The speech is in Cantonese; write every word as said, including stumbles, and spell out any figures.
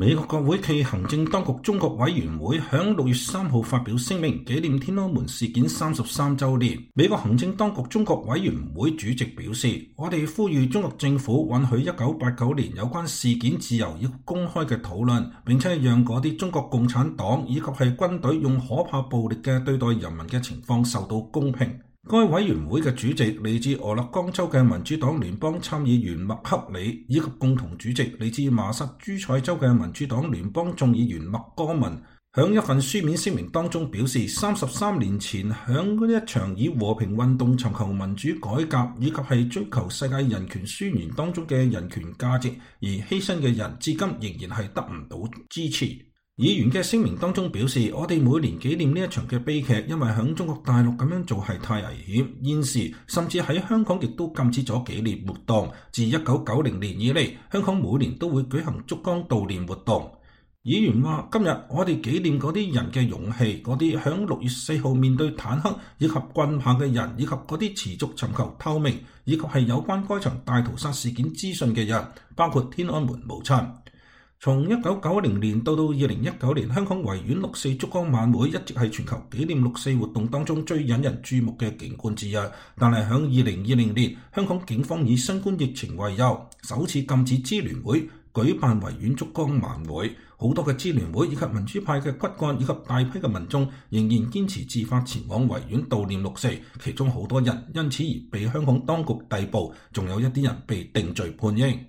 美國國會暨行政當局中國委員會響六月三號發表聲明，紀念天安門事件三十三週年。美國行政當局中國委員會主席表示，我哋呼籲中國政府允許一九八九年有關事件自由以及公開嘅討論，並且讓嗰啲中國共產黨以及係軍隊用可怕暴力嘅對待人民嘅情況受到公平。該委員會嘅主席嚟自俄勒岡州嘅民主黨聯邦參議員麥克里，以及共同主席嚟自麻薩諸塞州嘅民主黨聯邦眾議員麥戈文，響一份書面聲明當中表示，三十三年前響嗰一場以和平運動尋求民主改革以及係追求世界人權宣言當中嘅人權價值而犧牲嘅人，至今仍然係得唔到支持。議員嘅聲明當中表示，我哋每年紀念呢一場嘅悲劇，因為響中國大陸咁樣做係太危險。現時甚至喺香港亦都禁止咗紀念活動。自一九九零年以嚟，香港每年都會舉行燭光悼念活動。議員話：今日我哋紀念嗰啲人嘅勇氣，嗰啲響六月四號面對坦克以及棍棒嘅人，以及嗰啲持續尋求透明以及係有關該場大屠殺事件資訊嘅人，包括天安門母親。從一九九零年到到二零一九年，香港維園六四燭光晚會一直係全球紀念六四活動當中最引人注目嘅景觀之一。但係響二零二零年，香港警方以新冠疫情為由，首次禁止支聯會舉辦維園燭光晚會。好多嘅支聯會以及民主派嘅骨幹以及大批嘅民眾仍然堅持自發前往維園悼念六四，其中好多人因此而被香港當局逮捕，仲有一啲人被定罪判刑。